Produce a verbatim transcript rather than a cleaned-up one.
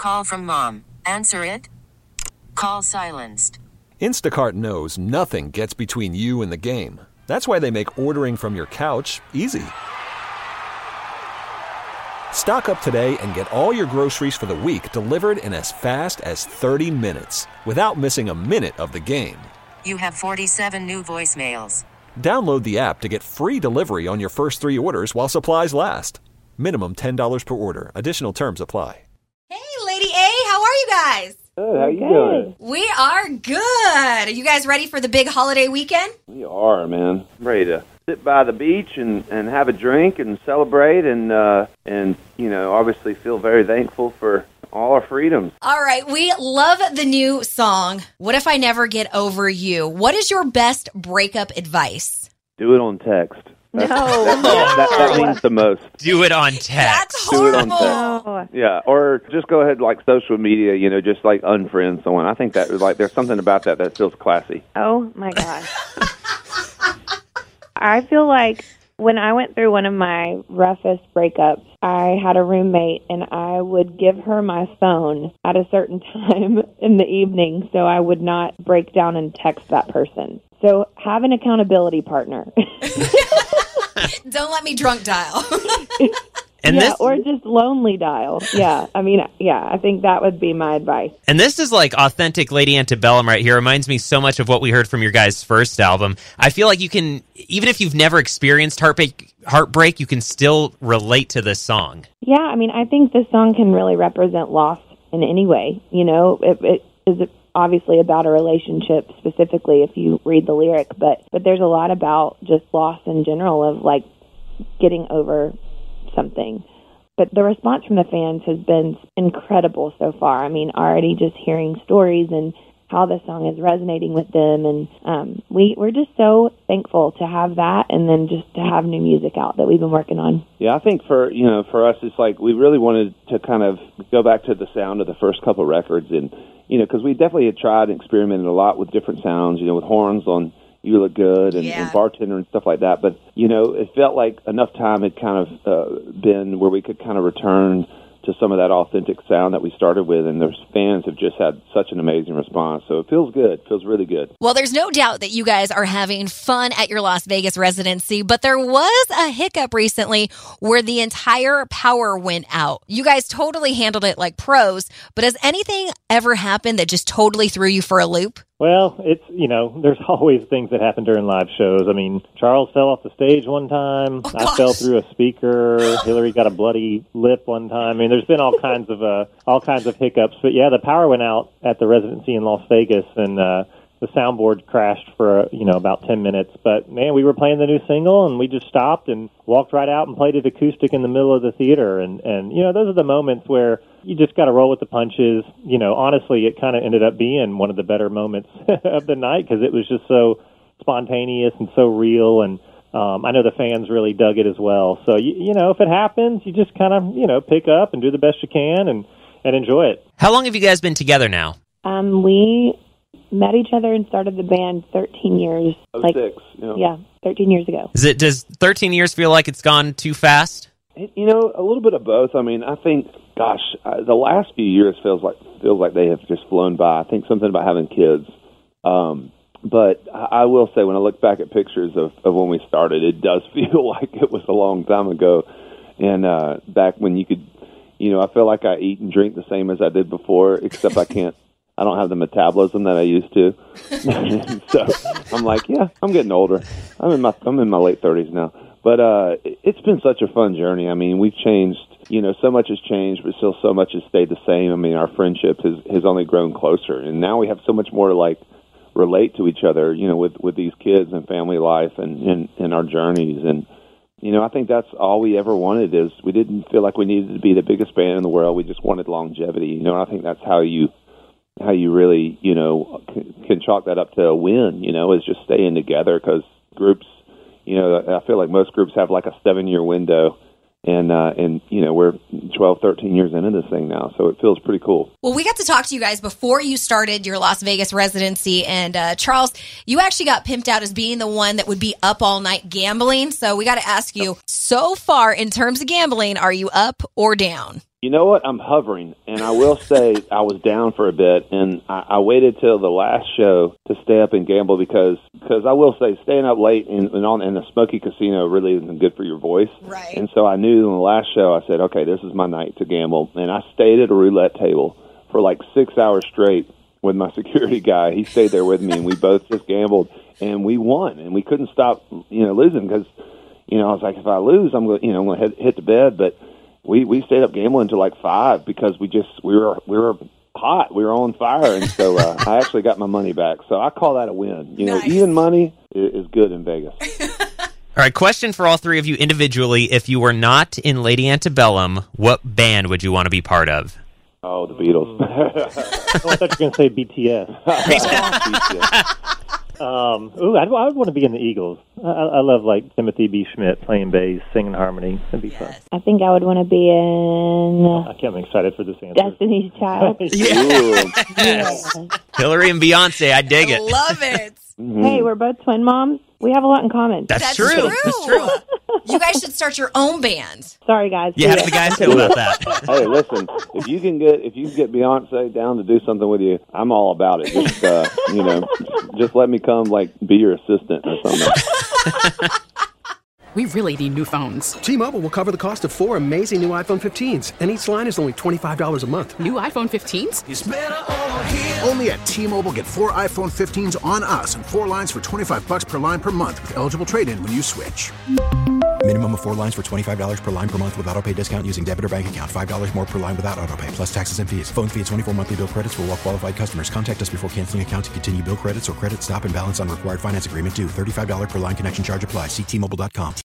Call from mom. Answer it. Call silenced. Instacart knows nothing gets between you and the game. That's why they make ordering from your couch easy. Stock up today and get all your groceries for the week delivered in as fast as thirty minutes without missing a minute of the game. You have forty-seven new voicemails. Download the app to get free delivery on your first three orders while supplies last. Minimum ten dollars per order. Additional terms apply. Hey, Lady A, how are you guys? Good. How you doing? We are good. Are you guys ready for the big holiday weekend? We are, man. I'm ready to sit by the beach and, and have a drink and celebrate and, uh, and, you know, obviously feel very thankful for all our freedoms. All right. We love the new song, What If I Never Get Over You? What is your best breakup advice? Do it on text. No. That, that, that, that means the most. Do it on text. That's Do it horrible. on text. Yeah, or just go ahead, like social media, you know, just like unfriend someone. I think that, like, there's something about that that feels classy. Oh, my gosh. I feel like when I went through one of my roughest breakups, I had a roommate, and I would give her my phone at a certain time in the evening so I would not break down and text that person. So have an accountability partner. Don't let me drunk dial. And yeah, this, or just lonely dial. Yeah, I mean, yeah, I think that would be my advice. and this is like authentic Lady Antebellum right here. Reminds me so much of what we heard from your guys' first album. I feel like you can, even if you've never experienced heartbreak, heartbreak, you can still relate to this song. Yeah, I mean, I think this song can really represent loss in any way. You know, it, it is obviously about a relationship specifically if you read the lyric, but, but there's a lot about just loss in general of, like, getting over something. But the response from the fans has been incredible so far. I mean, already just hearing stories and how the song is resonating with them, and um, we, we're just so thankful to have that, and then just to have new music out that we've been working on. Yeah, I think for, you know, for us, it's like we really wanted to kind of go back to the sound of the first couple records, and, you know, because we definitely had tried and experimented a lot with different sounds, you know, with horns on You Look Good and, Yeah. and Bartender and stuff like that. But, you know, it felt like enough time had kind of uh, been where we could kind of return to some of that authentic sound that we started with, and those fans have just had such an amazing response. So it feels good. It feels really good. Well, there's no doubt that you guys are having fun at your Las Vegas residency, but there was a hiccup recently where the entire power went out. You guys totally handled it like pros, but has anything ever happened that just totally threw you for a loop? Well, it's, you know, there's always things that happen during live shows. I mean, Charles fell off the stage one time. Oh, I gosh. fell through a speaker. Hillary got a bloody lip one time. I mean, there's been all kinds of uh, all kinds of hiccups. But yeah, the power went out at the residency in Las Vegas, and uh, the soundboard crashed for, you know, about ten minutes. But man, we were playing the new single, and we just stopped and walked right out and played it acoustic in the middle of the theater. And and you know, those are the moments where you just got to roll with the punches. You know, honestly, it kind of ended up being one of the better moments of the night because it was just so spontaneous and so real. And um, I know the fans really dug it as well. So, you, you know, if it happens, you just kind of, you know, pick up and do the best you can and, and enjoy it. How long have you guys been together now? Um, we met each other and started the band thirteen years. Oh, like, six, you know. Yeah, thirteen years ago. Is it, does thirteen years feel like it's gone too fast? You know, a little bit of both. I mean, I think, gosh, uh, the last few years feels like feels like they have just flown by. I think something about having kids. Um, but I, I will say, when I look back at pictures of, of when we started, it does feel like it was a long time ago. And uh, back when you could, you know, I feel like I eat and drink the same as I did before, except I can't. I don't have the metabolism that I used to. So I'm like, yeah, I'm getting older. I'm in my I'm in my late thirties now. But uh, it's been such a fun journey. I mean, we've changed, you know, so much has changed, but still so much has stayed the same. I mean, our friendship has, has only grown closer. And now we have so much more to, like, relate to each other, you know, with, with these kids and family life and, and, and our journeys. And, you know, I think that's all we ever wanted is we didn't feel like we needed to be the biggest band in the world. We just wanted longevity. You know, and I think that's how you how you really, you know, can, can chalk that up to a win, you know, is just staying together because groups, you know, I feel like most groups have like a seven-year window, and, uh, and you know, we're twelve, thirteen years into this thing now, so it feels pretty cool. Well, we got to talk to you guys before you started your Las Vegas residency, and uh, Charles, you actually got pimped out as being the one that would be up all night gambling, so we got to ask you, so far in terms of gambling, are you up or down? You know what? I'm hovering, and I will say I was down for a bit, and I, I waited till the last show to stay up and gamble because because I will say staying up late in, in, on, in the Smoky Casino really isn't good for your voice. Right. And so I knew in the last show, I said, okay, this is my night to gamble, and I stayed at a roulette table for like six hours straight with my security guy. He stayed there with me, and we both just gambled, and we won, and we couldn't stop, you know, losing because, you know, I was like, if I lose, I'm going, you know, I'm going to hit, hit the bed, but. We we stayed up gambling until like five because we just we were we were hot, we were on fire, and so uh, I actually got my money back. So I call that a win. You know, Nice. even money is, is good in Vegas. All right, question for all three of you individually. If you were not in Lady Antebellum, what band would you want to be part of? Oh, the Beatles. I thought you were going to say B T S. Um, ooh, I'd, I would want to be in the Eagles. I, I love like Timothy B. Schmidt playing bass, singing harmony. That'd be fun. I think I would want to be in I can't be excited for this answer. Destiny's Child. Ooh. Yeah. Hillary and Beyonce, I dig it. Love it. Hey, we're both twin moms. We have a lot in common. That's, That's true. true. That's true. You guys should start your own band. Sorry, guys. Yeah, how See do the ya. guys feel about that? Hey, listen, if you can get if you can get Beyonce down to do something with you, I'm all about it. Just uh, you know, just let me come like be your assistant or something. We really need new phones. T-Mobile will cover the cost of four amazing new iPhone fifteens, and each line is only twenty-five dollars a month. New iPhone fifteens? It's better over here. Only at T-Mobile, get four iPhone fifteens on us and four lines for twenty-five bucks per line per month with eligible trade-in when you switch. Minimum of four lines for twenty-five dollars per line per month with autopay discount using debit or bank account. five dollars more per line without autopay, plus taxes and fees. Phone fee at twenty-four monthly bill credits for well-qualified customers. Contact us before canceling account to continue bill credits or credit stop and balance on required finance agreement due. thirty-five dollars per line connection charge applies. See T Mobile dot com.